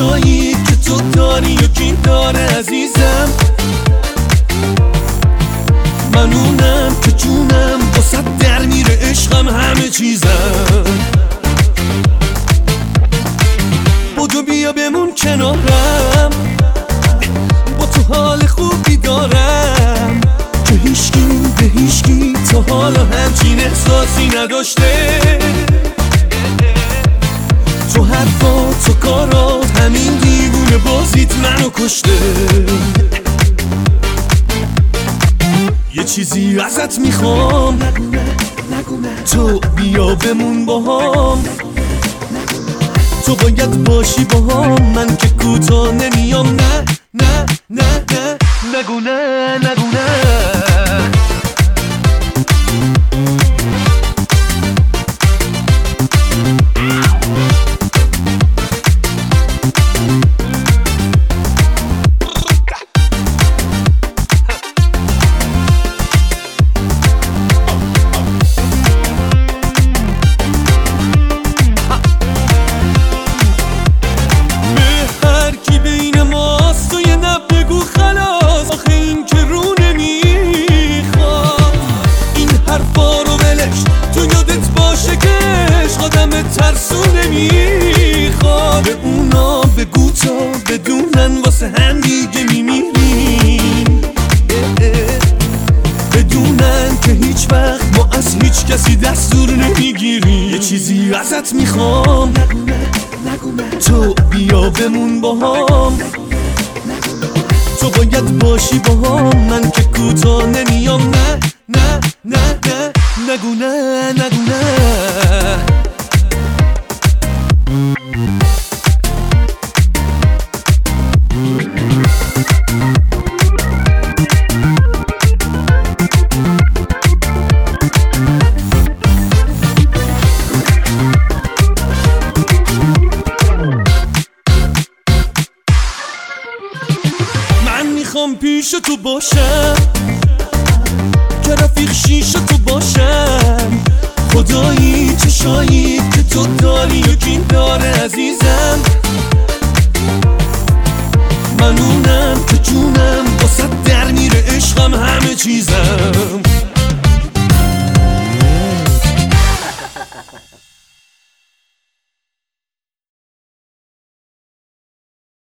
چشایی که تو داری یکی داره عزیزم، من اونم که جونم واسه در میره، عشقم همه چیزم. بدو بیا بمون کنارم، با تو حال خوبی دارم که هیچکی به هیچکی تا حالا همچین احساسی نداشته. تو حرفات و کارات همین دیوونه بازیت منو کشته. یه چیزی ازت میخوام، تو بیا بمون باهام، تو باید باشی باهام، من که کوتاه نمیام. نه نه نه نه نگو نه نگو نه. ترسو نمیخواد به اونا بگو تا بدونن واسه هم دیگه میمیریم، بدونن که هیچ وقت ما از هیچ کسی دستور نمیگیریم. یه چیزی ازت میخوام، تو بیا بمون باهام، تو باید باشی باهام، من که کوتاه نمیام. نه نه نه نه نگو نه نگو نه. میخوام پیش تو باشم که رفیق شیش تو باشم، خدایی چشایی که تو داری یکی داره عزیزم، من اونم که جونم واسه در میره، عشقم همه چیزم.